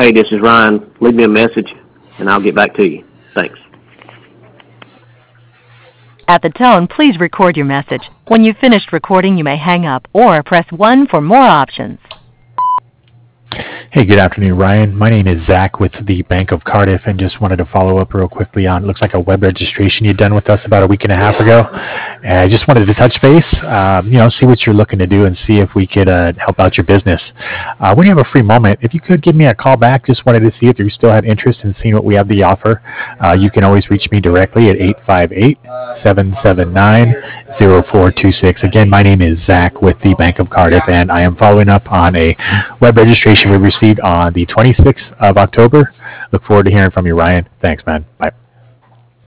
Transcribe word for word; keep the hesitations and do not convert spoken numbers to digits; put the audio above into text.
"Hey, this is Ryan. Leave me a message, and I'll get back to you. Thanks." At the tone, please record your message. When you've finished recording, you may hang up or press one for more options. Hey, good afternoon, Ryan. My name is Zach with the Bank of Cardiff, and just wanted to follow up real quickly on, looks like a web registration you'd done with us about a week and a half ago. And I just wanted to touch base, um, you know, see what you're looking to do and see if we could uh, help out your business. Uh, when you have a free moment, if you could give me a call back, just wanted to see if you still had interest in seeing what we have to offer. Uh, you can always reach me directly at eight five eight, seven seven nine, zero four two six. Again, my name is Zach with the Bank of Cardiff, and I am following up on a web registration we received on the twenty-sixth of October. Look forward to hearing from you, Ryan. Thanks, man. Bye.